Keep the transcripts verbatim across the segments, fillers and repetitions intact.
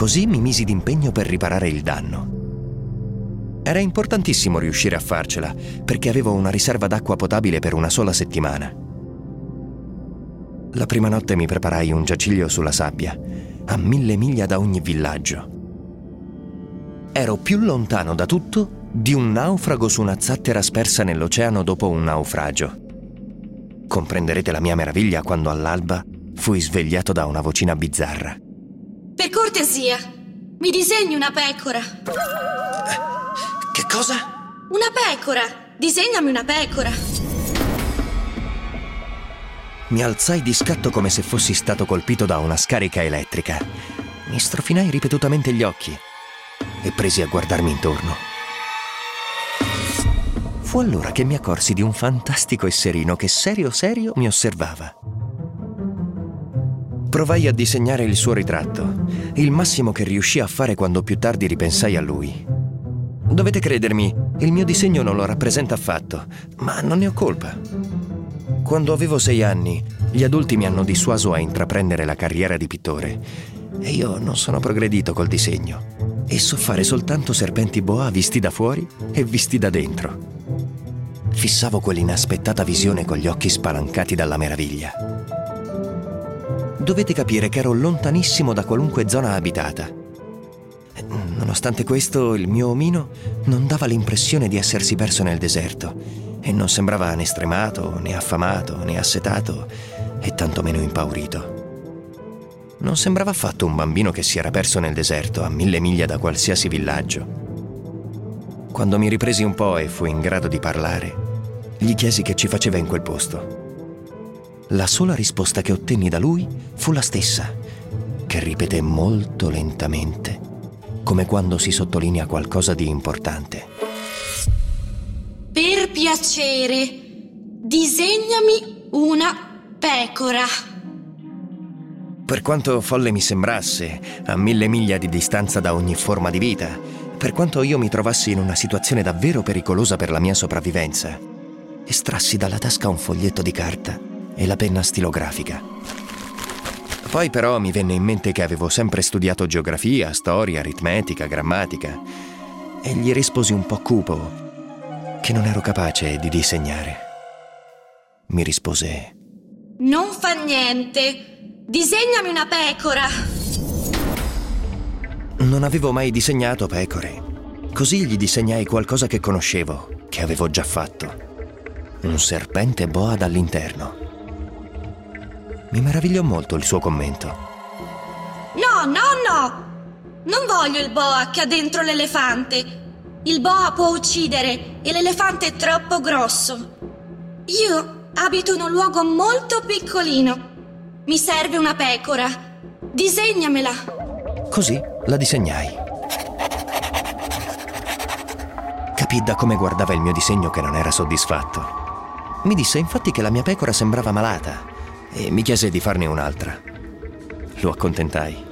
Così mi misi d'impegno per riparare il danno. Era importantissimo riuscire a farcela, perché avevo una riserva d'acqua potabile per una sola settimana. La prima notte mi preparai un giaciglio sulla sabbia, a mille miglia da ogni villaggio. Ero più lontano da tutto di un naufrago su una zattera spersa nell'oceano dopo un naufragio. Comprenderete la mia meraviglia quando all'alba fui svegliato da una vocina bizzarra. Per cortesia, mi disegni una pecora. Che cosa? Una pecora! Disegnami una pecora! Mi alzai di scatto come se fossi stato colpito da una scarica elettrica. Mi strofinai ripetutamente gli occhi e presi a guardarmi intorno. Fu allora che mi accorsi di un fantastico esserino che serio serio mi osservava. Provai a disegnare il suo ritratto, il massimo che riuscii a fare quando più tardi ripensai a lui. Dovete credermi, il mio disegno non lo rappresenta affatto, ma non ne ho colpa. Quando avevo sei anni, gli adulti mi hanno dissuaso a intraprendere la carriera di pittore e io non sono progredito col disegno e so fare soltanto serpenti boa visti da fuori e visti da dentro. Fissavo quell'inaspettata visione con gli occhi spalancati dalla meraviglia. Dovete capire che ero lontanissimo da qualunque zona abitata. Nonostante questo, il mio omino non dava l'impressione di essersi perso nel deserto e non sembrava né stremato, né affamato, né assetato e tantomeno impaurito. Non sembrava affatto un bambino che si era perso nel deserto a mille miglia da qualsiasi villaggio. Quando mi ripresi un po' e fui in grado di parlare, gli chiesi che ci faceva in quel posto. La sola risposta che ottenni da lui fu la stessa, che ripeté molto lentamente, come quando si sottolinea qualcosa di importante. Per piacere, disegnami una pecora. Per quanto folle mi sembrasse, a mille miglia di distanza da ogni forma di vita, per quanto io mi trovassi in una situazione davvero pericolosa per la mia sopravvivenza, estrassi dalla tasca un foglietto di carta e la penna stilografica. Poi però mi venne in mente che avevo sempre studiato geografia, storia, aritmetica, grammatica e gli risposi un po' cupo che non ero capace di disegnare. Mi rispose: Non fa niente, disegnami una pecora. Non avevo mai disegnato pecore, così gli disegnai qualcosa che conoscevo, che avevo già fatto: un serpente boa dall'interno. Mi meravigliò molto il suo commento. No, no, no! Non voglio il boa che ha dentro l'elefante. Il boa può uccidere e l'elefante è troppo grosso. Io abito in un luogo molto piccolino. Mi serve una pecora. Disegnamela. Così la disegnai. Capì da come guardava il mio disegno che non era soddisfatto. Mi disse infatti che la mia pecora sembrava malata e mi chiese di farne un'altra. Lo accontentai.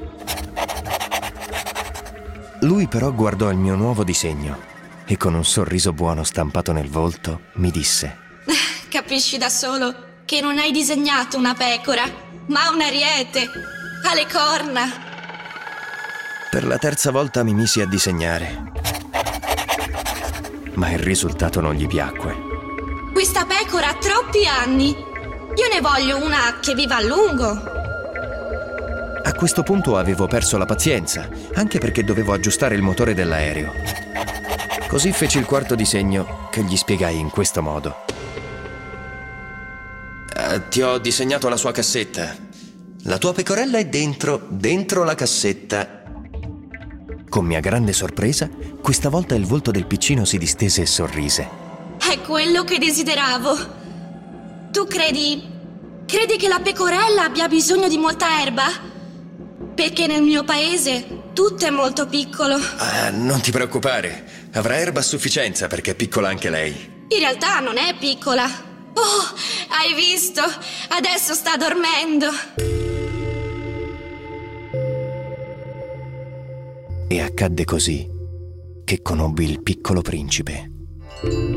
Lui però guardò il mio nuovo disegno e con un sorriso buono stampato nel volto mi disse: Capisci da solo che non hai disegnato una pecora, ma un ariete, ha le corna. Per la terza volta mi misi a disegnare, ma il risultato non gli piacque. Questa pecora ha troppi anni. Io ne voglio una che viva a lungo. A questo punto avevo perso la pazienza, anche perché dovevo aggiustare il motore dell'aereo. Così feci il quarto disegno, che gli spiegai in questo modo. Uh, ti ho disegnato la sua cassetta. La tua pecorella è dentro, dentro la cassetta. Con mia grande sorpresa, questa volta il volto del piccino si distese e sorrise. È quello che desideravo. Tu credi... credi che la pecorella abbia bisogno di molta erba? Perché nel mio paese tutto è molto piccolo. Ah, non ti preoccupare. Avrà erba a sufficienza perché è piccola anche lei. In realtà non è piccola. Oh, hai visto? Adesso sta dormendo. E accadde così che conobbi il piccolo principe.